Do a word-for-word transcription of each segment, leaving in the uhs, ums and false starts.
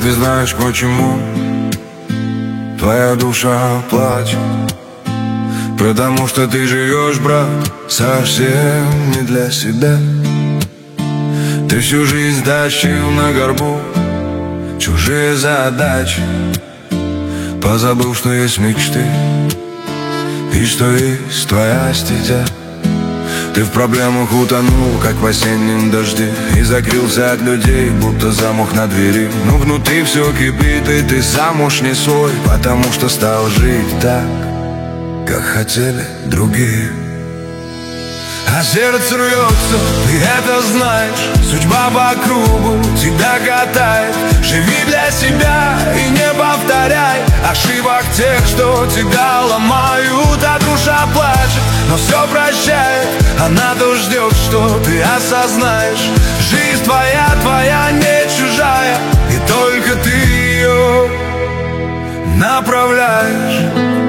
ты знаешь, почему твоя душа плачет? Потому что ты живешь, брат, совсем не для себя. Ты всю жизнь тащил на горбу чужие задачи, позабыл, что есть мечты и что есть твоя стезя. Ты в проблемах утонул, как в осеннем дожде, и закрылся от людей, будто замок на двери. Но внутри все кипит, и ты сам уж не свой, потому что стал жить так, как хотели другие. А сердце рвется, ты это знаешь, судьба по кругу тебя катает. Живи для себя и не повторяй ошибок тех, что тебя ломают. А душа плачет, но все прощает, она-то ждет, что ты осознаешь. Жизнь твоя, твоя не чужая, и только ты ее направляешь.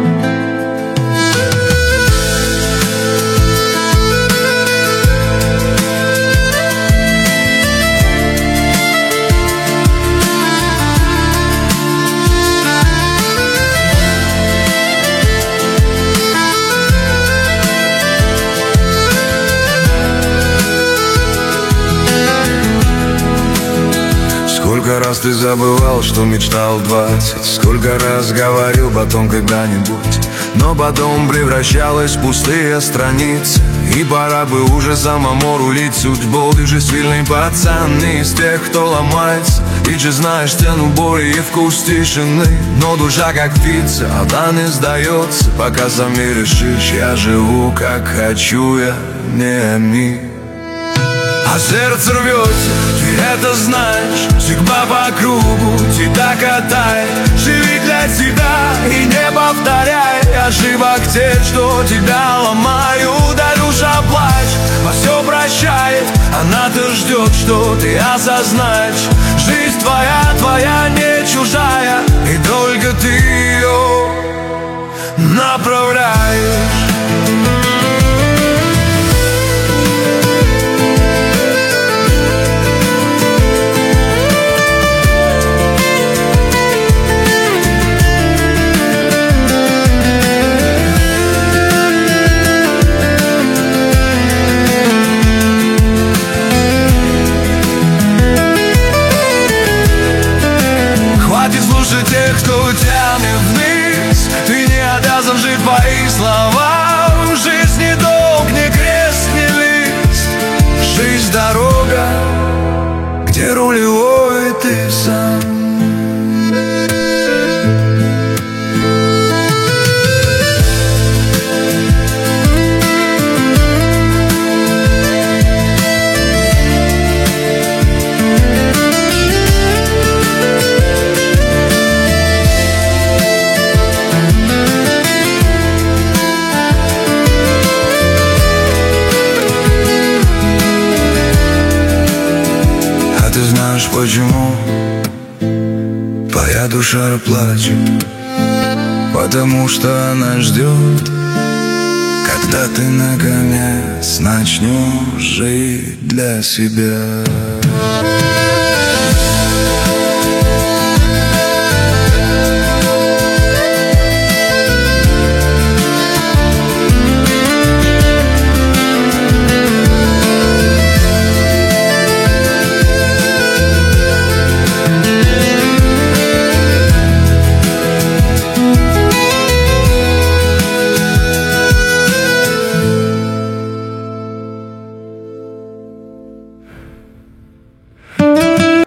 Сколько раз ты забывал, что мечтал двадцать, сколько раз говорил потом когда-нибудь, но потом превращалась в пустые страницы. И пора бы уже самому рулить судьбу. Ты же сильный пацан, не из тех, кто ломается. Ты же знаешь цену боли и вкус тишины. Но душа как птица, она не сдается, пока сам не решишь. Я живу как хочу, я не они. А сердце рвется, ты это знаешь, судьба по кругу тебя катает. Живи для себя и не повторяй ошибок тех, что тебя ломают. А душа плачет, во все прощает, она-то ждет, что ты осознаешь. Жизнь твоя, твоя не чужая, и только ты ее направляешь. Тех, кто тянет вниз, ты не обязан жить по их словам. Жизнь не долг, не крест, не лист. Жизнь дорога, где рулевой ты сам. Ты знаешь, почему твоя душа плачет? Потому что она ждет, когда ты наконец начнешь жить для себя.